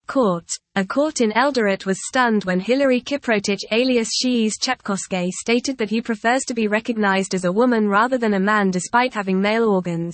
Court. A court in Eldoret was stunned when Hillary Kiprotich alias Shees Chepkoskay stated that he prefers to be recognized as a woman rather than a man despite having male organs.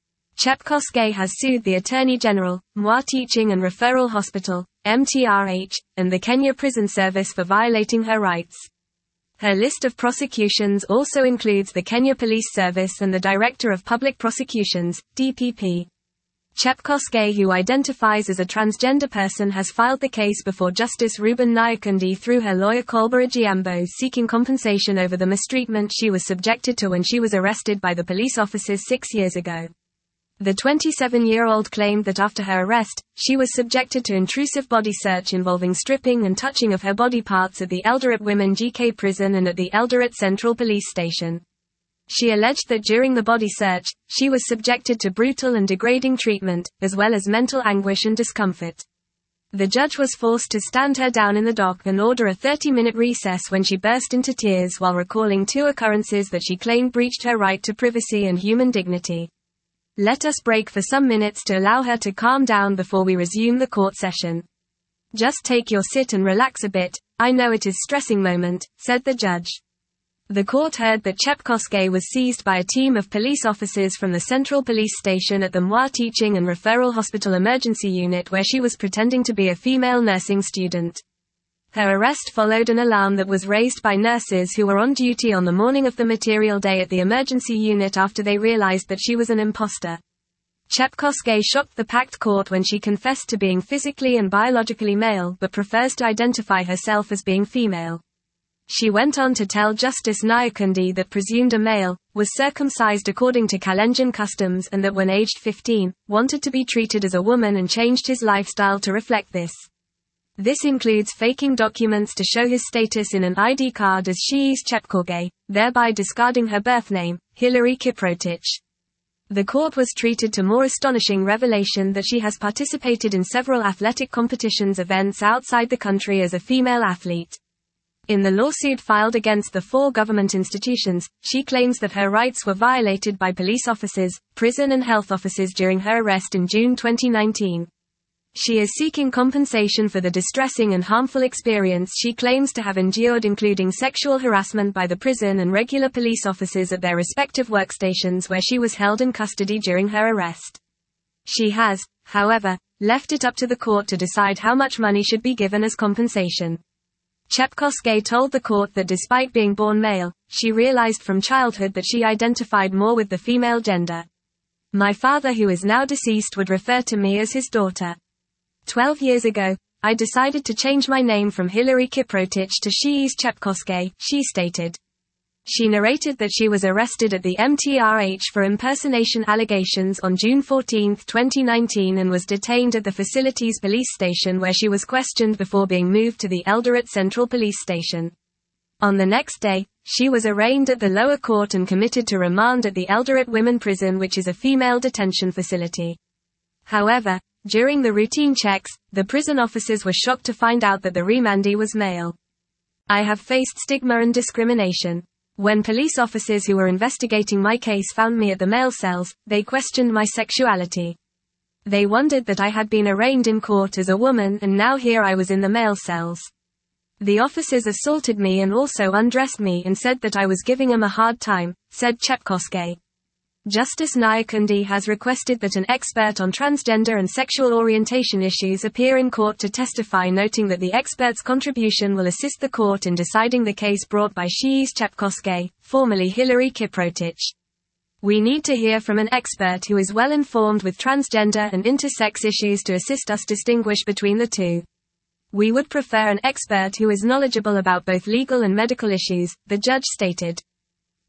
Chepkoskay has sued the Attorney General, Moi Teaching and Referral Hospital, MTRH, and the Kenya Prison Service for violating her rights. Her list of prosecutions also includes the Kenya Police Service and the Director of Public Prosecutions, DPP. Chepkoskay, who identifies as a transgender person, has filed the case before Justice Reuben Nyakundi through her lawyer Kolba Adjiambo, seeking compensation over the mistreatment she was subjected to when she was arrested by the police officers 6 years ago. The 27-year-old claimed that after her arrest, she was subjected to intrusive body search involving stripping and touching of her body parts at the Eldoret Women GK Prison and at the Eldoret Central Police Station. She alleged that during the body search, she was subjected to brutal and degrading treatment, as well as mental anguish and discomfort. The judge was forced to stand her down in the dock and order a 30-minute recess when she burst into tears while recalling 2 occurrences that she claimed breached her right to privacy and human dignity. Let us break for some minutes to allow her to calm down before we resume the court session. Just take your sit and relax a bit, I know it is stressing moment, said the judge. The court heard that Chepkoskay was seized by a team of police officers from the Central Police Station at the Moi Teaching and Referral Hospital Emergency Unit, where she was pretending to be a female nursing student. Her arrest followed an alarm that was raised by nurses who were on duty on the morning of the material day at the emergency unit after they realized that she was an imposter. Chepkoskay shocked the packed court when she confessed to being physically and biologically male but prefers to identify herself as being female. She went on to tell Justice Nyakundi that presumed a male, was circumcised according to Kalenjin customs and that when aged 15, wanted to be treated as a woman and changed his lifestyle to reflect this. This includes faking documents to show his status in an ID card as Shees Chepkoskay, thereby discarding her birth name, Hillary Kiprotich. The court was treated to more astonishing revelation that she has participated in several athletic competitions events outside the country as a female athlete. In the lawsuit filed against the 4 government institutions, she claims that her rights were violated by police officers, prison and health officers during her arrest in June 2019. She is seeking compensation for the distressing and harmful experience she claims to have endured, including sexual harassment by the prison and regular police officers at their respective workstations where she was held in custody during her arrest. She has, however, left it up to the court to decide how much money should be given as compensation. Chepkoskay told the court that despite being born male, she realized from childhood that she identified more with the female gender. My father, who is now deceased, would refer to me as his daughter. 12 years ago, I decided to change my name from Hillary Kiprotich to Shees Chepkoskay, she stated. She narrated that she was arrested at the MTRH for impersonation allegations on June 14, 2019 and was detained at the facility's police station where she was questioned before being moved to the Eldoret Central Police Station. On the next day, she was arraigned at the lower court and committed to remand at the Eldoret Women Prison, which is a female detention facility. However, during the routine checks, the prison officers were shocked to find out that the remandee was male. I have faced stigma and discrimination. When police officers who were investigating my case found me at the male cells, they questioned my sexuality. They wondered that I had been arraigned in court as a woman and now here I was in the male cells. The officers assaulted me and also undressed me and said that I was giving them a hard time, said Chepkoskay. Justice Nyakundi has requested that an expert on transgender and sexual orientation issues appear in court to testify, noting that the expert's contribution will assist the court in deciding the case brought by Shees Chepkoskay, formerly Hillary Kiprotich. We need to hear from an expert who is well informed with transgender and intersex issues to assist us distinguish between the two. We would prefer an expert who is knowledgeable about both legal and medical issues, the judge stated.